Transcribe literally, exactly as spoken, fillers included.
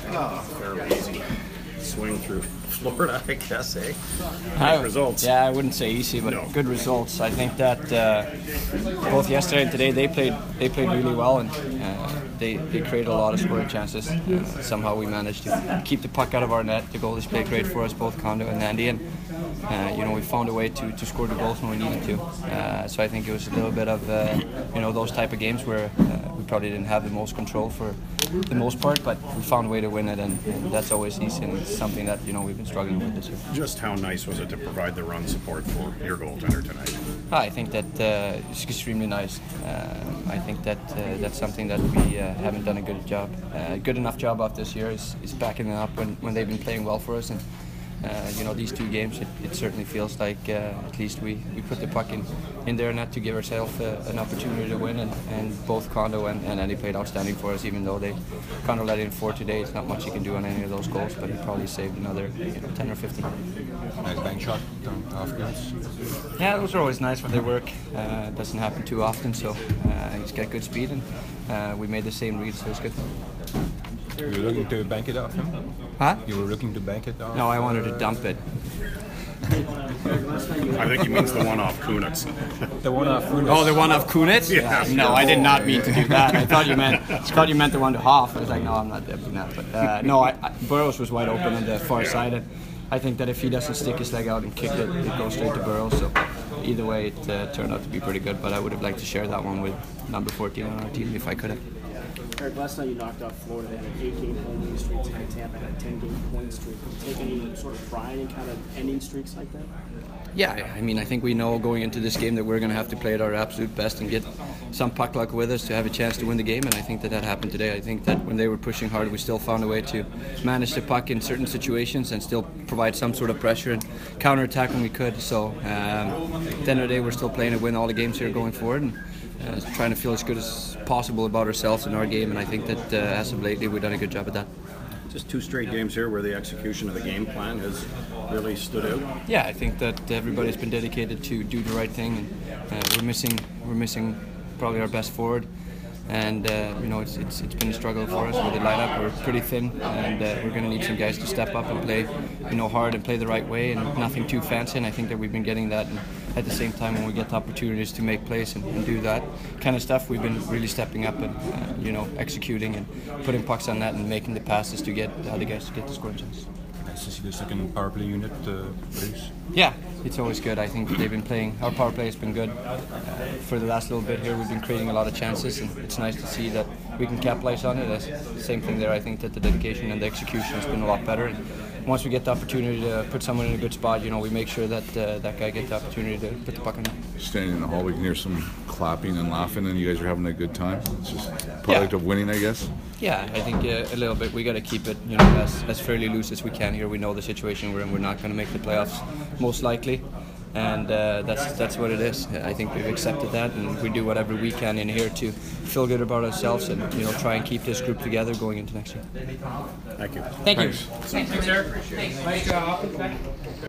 Oh, fairly easy swing through Florida, I guess, eh? I, Good results. Yeah, I wouldn't say easy, but No. good results. I think that uh, both yesterday and today they played they played really well, and uh, they, they created a lot of scoring chances. Uh, somehow we managed to keep the puck out of our net. The goalies played great for us, both Kondo and Andy, and uh, you know we found a way to, to score the goals when we needed to. Uh, so I think it was a little bit of uh, you know those type of games where uh, we probably didn't have the most control for the most part, but we found a way to win it, and, and that's always easy, and it's something that you know we've been struggling with this year. Just how nice was it to provide the run support for your goaltender tonight? I think that uh, it's extremely nice. Uh, I think that uh, that's something that we uh, haven't done a good job, uh, good enough job of this year. Is, is backing them up when, when they've been playing well for us, and uh, you know these two games, it, it certainly feels like uh, at least we, we put the puck in, in their net to give ourselves uh, an opportunity to win, and, and both Kondo and, and Andy played outstanding for us. Even though they Kondo let in four today, it's not much he can do on any of those goals, but he probably saved another you know, ten or fifteen. Nice bank shot afterwards. Yeah, those are always nice when they work. Uh, it doesn't happen too often, so uh, he's got good speed, and uh, we made the same read, so it's good. You were looking to bank it off him? Huh? You were looking to bank it off? No, I wanted to dump it. I think he means the one off Kunitz. The one off Kunitz. Oh, the one of Kunitz? Yeah. No, I did not mean to do that. I thought you meant I thought you meant the one to Hoff. I was like, no, I'm not doing that. But uh, no, I, I, Burrows was wide open on the far side, and I think that if he doesn't stick his leg out and kick it, it goes straight to Burrows. So either way, it uh, turned out to be pretty good. But I would have liked to share that one with number fourteen on our team if I could have. Eric, last night you knocked off Florida. They had an eight-game point winning streak. Tonight Tampa had a ten-game point streak. Do you take any sort of pride in kind of ending streaks like that? Yeah, I mean, I think we know going into this game that we're going to have to play at our absolute best and get some puck luck with us to have a chance to win the game, and I think that that happened today. I think that when they were pushing hard, we still found a way to manage the puck in certain situations and still provide some sort of pressure and counterattack when we could. So um, at the end of the day, we're still playing to win all the games here going forward, and uh, trying to feel as good as possible about ourselves in our game, and I think that uh, as of lately, we've done a good job at that. Just two straight games here where the execution of the game plan has really stood out. Yeah, I think that everybody's been dedicated to do the right thing, and uh, we're missing we're missing probably our best forward, and uh, you know it's, it's it's been a struggle for us with the lineup. We're pretty thin, and uh, we're going to need some guys to step up and play you know hard and play the right way, and nothing too fancy. And I think that we've been getting that. And at the same time, when we get the opportunities to make plays and, and do that kind of stuff, we've been really stepping up and uh, you know executing and putting pucks on net and making the passes to get the other guys to get the scoring chance. Nice to see the second power play unit uh, produce. Yeah, it's always good. I think they've been playing, our power play has been good. Uh, for the last little bit here, we've been creating a lot of chances, and it's nice to see that we can capitalize on it. That's the same thing there. I think that the dedication and the execution has been a lot better. And once we get the opportunity to put someone in a good spot, you know, we make sure that uh, that guy gets the opportunity to put the puck in there. Standing in the hall, we can hear some clapping and laughing, and you guys are having a good time. It's just a product Yeah. of winning, I guess. Yeah, I think uh, a little bit. We got to keep it, you know, as, as fairly loose as we can here. We know the situation we're in. We're not going to make the playoffs, most likely, and uh, that's that's what it is. I think we've accepted that, and we do whatever we can in here to feel good about ourselves and you know try and keep this group together going into next year. Thank you. Thank you. Thanks. Thanks, Eric. Thanks. Nice job.